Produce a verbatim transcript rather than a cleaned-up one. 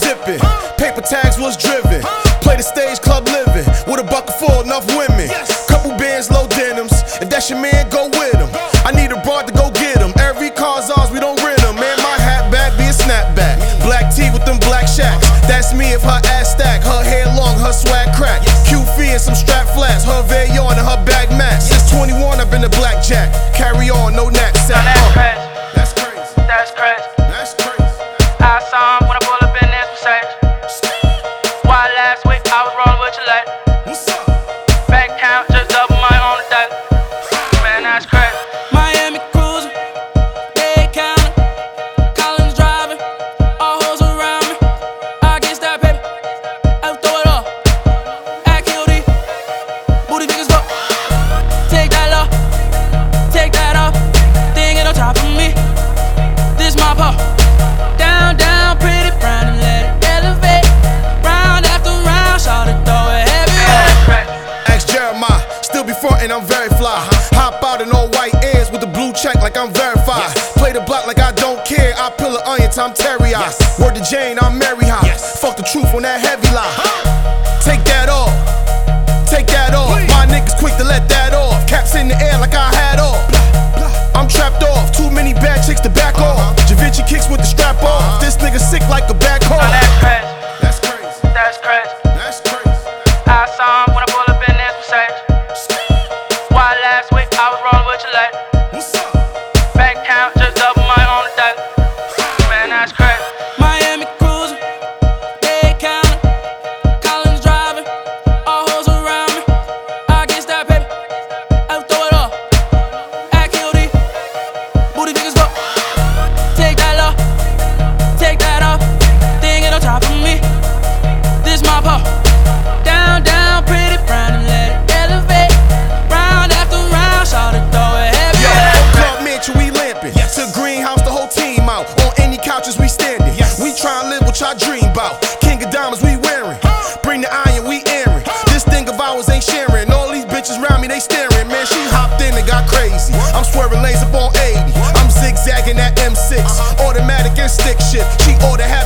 zipping, paper tags was driven. Play the stage, club living, with a bucket full, enough women. Couple bands, low denims, if that's your man, go with him. I need a broad to go get him. Every car's ours, we don't rent him. Man, my hat back be a snapback. Black tee with them black shacks. That's me if her ass stack. Her hair long, her swag crack. Q fee and some strap flats. Her Veillon and her bag match. Since twenty-one, I've been a blackjack. Carry on, no knapsack. Uh. That's crazy. That's crazy. That's crazy. I saw him when I pull up in this Mercedes. Why last week I was rolling with your lady. What's up? Bank count just double my own day. Man, that's crazy. Miami cruising, Dade County, Collins driving, all hoes around me. I get that paper, I throw it off. Act Q D, booty fingers go. Take that low, take that off. Thing it on top of me. This my paw. Down, down, pretty brown and let it elevate. Round after round, shout it, throw it heavy. Ask Jeremiah, still be frontin', I'm very fly. Hop out in all white airs with the blue check like I'm verified. Play the block like I don't care. I peel an onion till I'm terry-eyed. Word to Jane, I'm Mary High. Fuck the truth on that heavy lie. Take that off, take that off. My niggas quick to let that off. Caps in the air like I had off. I'm trapped off, too many bad chicks to back off. Javinci kicks with the strap off. This nigga sick like a back hole. That's crazy. That's crazy. That's crazy. That's crazy. I saw him when I pull up in this Mercedes. Why last week I was rolling with your lady. What's up? Bank count just double my own day. Man, that's crazy. Miami cruising, Dade County, Collins driving, all hoes around me. I get that paper, I throw it off. Act Q D, booty fingers go. Take that low, take that off. Thing it on top of me. This my paw. Down, down, pretty brown and let it elevate. Round after round, shout it, throw it heavy. Yo, Club Mansion, we lampin'. To Greenhouse, the whole team out. On any couches, we standing. We tryin' live what y'all dream about. King of diamonds, we wearing. Bring the iron, we airing. This thing of ours ain't sharing. All these bitches round me, they staring. Man, she hopped in and got crazy. I'm swerving lanes up on eighty. I'm zigzagging that M six. Automatic and stick shit. She ordered half